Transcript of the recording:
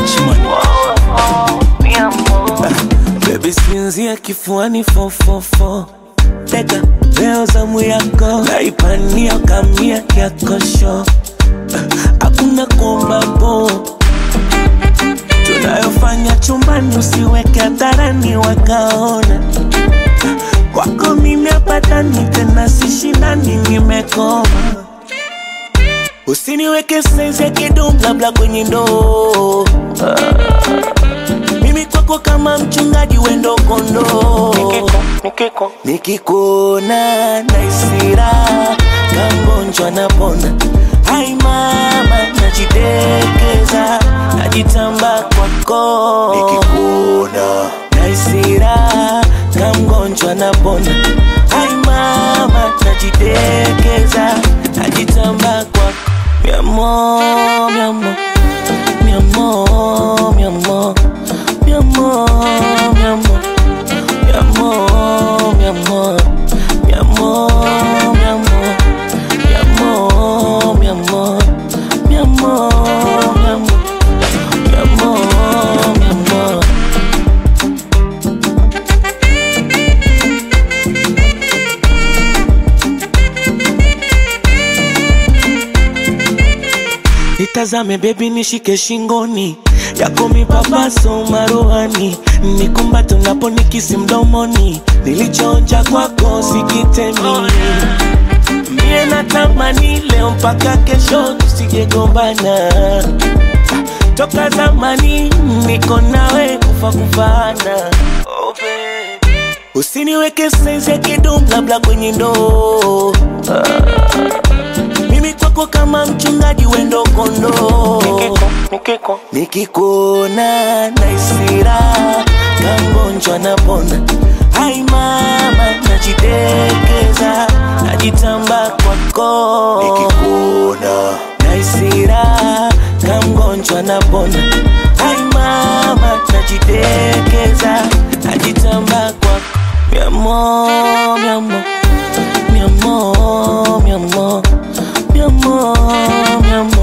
much money. Baby sinzia kifuani 444. Teka leo zamu yako, naipania kamia yako show. Hakuna kuomba po, tunayofanya chumbani usiweke hadharani wakaona. Kwako mimi hapatani tena sishindani nimekoma. Usiniweke size kidumu labda kwenye ndoo. Mimi kwako kama mchungaji wendo kondo. Nikikuona naisira kangonjwa napona. Hai mama najidekeza, najitamba kwako. Nikikuona naisira kangonjwa napona. Hai mama najidekeza, najitamba kwako. Mi amor, mi amor, mi amor, mi amor, mi amor, mi amor, mi amor, mi amor, mi amor, mi amor, mi amor, mi amor, mi amor, mi amor, mi amor, mi amor. Nitazame baby nishike shingoni, yako mipapaso maruhani. Nikumbate unapo nikisi mdomoni, nilichoonja kwako sikitemi. Mie natamani leo mpaka kesho tusijegombana. Toka zamani niko nawe kufa kufana. Oh baby, usiniweke size kidumu labda kwenye ndoo. Mimi kwako kama mchungaji wendo kondo. Nikikuona naisira kangonjwa napona. Hai mama najidekeza, najitamba kwako. Nikikuona naisira kangonjwa napona. Hai mama najidekeza, najitamba kwako. Mi amor, mi amor, mi amor, mi amor, mi amor, mi amor.